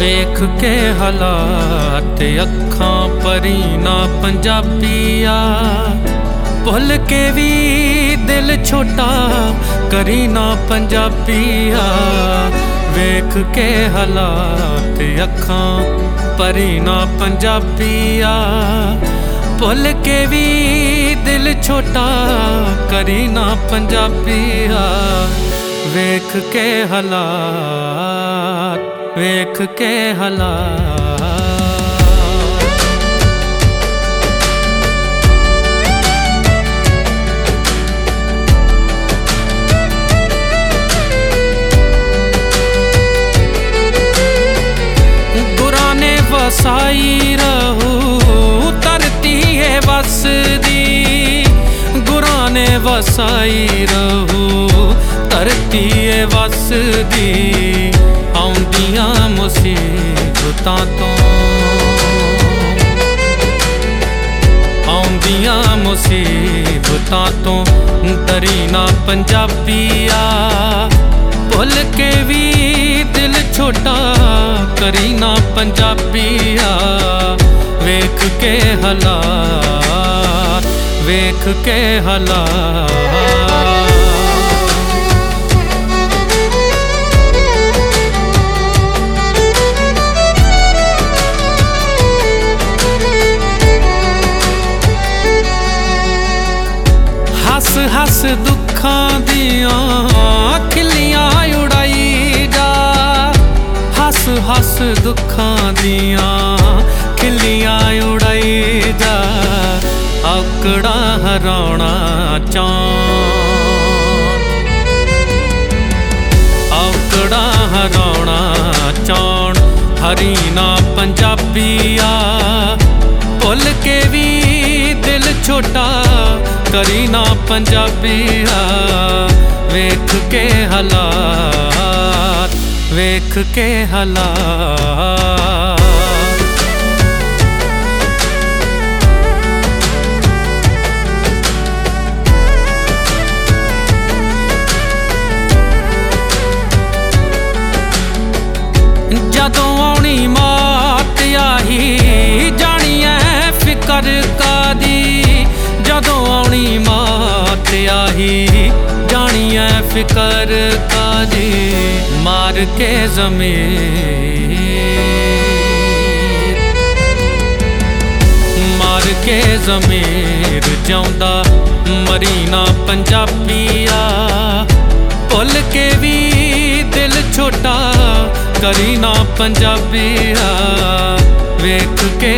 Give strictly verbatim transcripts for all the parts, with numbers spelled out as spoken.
ਵੇਖ ਕੇ ਹਾਲਾਤ ਅੱਖਾਂ ਭਰੀ ਨਾ ਪੰਜਾਬੀਆ, ਭੁੱਲ ਕੇ ਵੀ ਦਿਲ ਛੋਟਾ ਕਰੀ ਨਾ ਪੰਜਾਬੀਆ। ਵੇਖ ਕੇ ਹਾਲਾਤ ਅੱਖਾਂ ਭਰੀ ਨਾ ਪੰਜਾਬੀਆ, ਭੁੱਲ ਕੇ ਵੀ ਦਿਲ ਛੋਟਾ ਕਰੀ ਨਾ ਪੰਜਾਬੀਆ। ਵੇਖ ਕੇ ਹਾਲਾਤ ਵੇਖ ਕੇ ਹਾਲਾਤ ਗੁਰਾਂ ਨੇ ਵਸਾਈ ਰਹੂ ਧਰਤੀ ਏ ਵਸਦੀ, ਗੁਰਾਂ ਨੇ ਵਸਾਈ ਰਹੂ ਧਰਤੀ ਏ ਵਸਦੀ। ਆਉਂਦੀਆਂ ਮੁਸੀਬਤਾਂ ਤੋਂ ਆਉਂਦੀਆਂ ਮੁਸੀਬਤਾਂ ਤੋਂ ਡਰੀ ਨਾ ਪੰਜਾਬੀਆ, ਭੁੱਲ ਕੇ ਵੀ ਦਿਲ ਛੋਟਾ ਕਰੀ ਨਾ ਪੰਜਾਬੀਆ। ਵੇਖ ਕੇ ਹਾਲਾਤ ਵੇਖ ਕੇ ਹਾਲਾਤ ਹੱਸ ਹੱਸ ਦੁੱਖਾਂ ਦੀਆਂ ਖਿੱਲੀਆਂ ਉਡਾਈ ਜਾ, ਹੱਸ ਹੱਸ ਦੁੱਖਾਂ ਦੀਆਂ ਖਿੱਲੀਆਂ ਉਡਾਈ ਜਾ। ਔਕੜਾਂ ਹਰਾਉਣਾ ਚਾਹੁਣ ਔਕੜਾਂ ਹਰਾਉਣਾ ਚਾਹੁਣ ਹਰੀ ਨਾ ਪੰਜਾਬੀਆ, ਭੁੱਲ ਕੇ ਵੀ ਦਿਲ ਛੋਟਾ ਕਰੀ ਨਾ ਪੰਜਾਬੀਆ। ਵੇਖ ਕੇ ਹਾਲਾਤ ਵੇਖ ਕੇ ਹਾਲਾਤ ਜਦੋਂ ਆਉਣੀ ਮਾਤ ਆਹੀ ਜਾਣੀ ਐ ਫਿਕਰ ਕਾਦੀ, ਜਦੋਂ ਆਉਣੀ ਮਾਤ ਆਹੀ ਜਾਣੀ ਐ ਫਿਕਰ ਕਾਦੀ। ਮਾਰ ਕੇ ਜ਼ਮੀਰ ਮਾਰ ਕੇ ਜ਼ਮੀਰ ਜਿਉਂਦਾ ਮਰੀ ਨਾ ਪੰਜਾਬੀਆ, ਭੁੱਲ ਕੇ ਵੀ ਦਿਲ ਛੋਟਾ ਕਰੀ ਨਾ ਪੰਜਾਬੀਆ। ਵੇਖ ਕੇ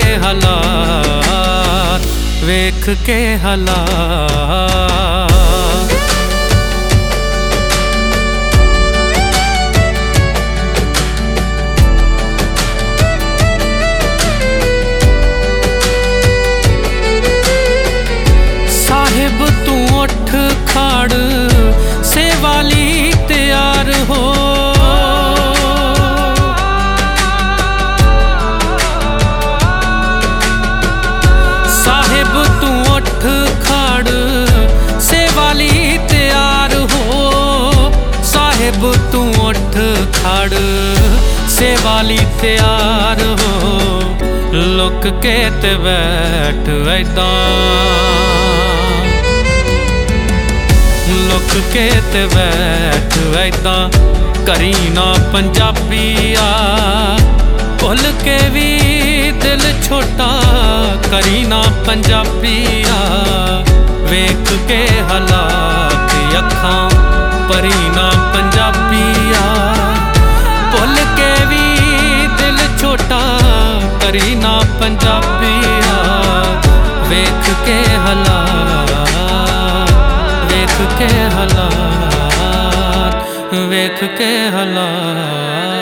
ਹਾਲਾਤ ਵੇਖ ਕੇ ਹਾਲਾਤ ਸਾਹਿਬ ਤੂੰ ਉੱਠ ਖੜ ਸੇਵਾ ਲਈ ਤਿਆਰ ਹੋ, ਸਾਹਿਬ ਤੂੰ ਉੱਠ ਖੜ ਸੇਵਾ ਲਈ ਤਿਆਰ ਹੋ, ਸਾਹਿਬ ਤੂੰ ਉੱਠ ਖੜ ਸੇਵਾ ਲਈ ਤਿਆਰ ਹੋ। ਲੁੱਕ ਕੇ ਤੇ ਬੈਠ ਏਦਾਂ ਲੁੱਕ ਕੇ ਤੇ ਬੈਠ ਏਦਾਂ ਕਰੀ ਨਾ ਪੰਜਾਬੀਆ, ਭੁੱਲ ਕੇ ਵੀ ਦਿਲ ਛੋਟਾ ਕਰੀ ਨਾ ਪੰਜਾਬੀਆ। ਵੇਖ ਕੇ ਹਾਲਾਤ ਅੱਖਾਂ ਭਰੀ ਨਾ ਪੰਜਾਬੀਆ, ਭੁੱਲ ਕੇ ਵੀ ਦਿਲ ਛੋਟਾ ਕਰੀ ਨਾ ਪੰਜਾਬੀਆ। ਵੇਖ ਕੇ ਹਾਲਾਤ ਵੇਖ ਕੇ ਹਾਲਾਤ ਵੇਖ ਕੇ ਹਾਲਾਤ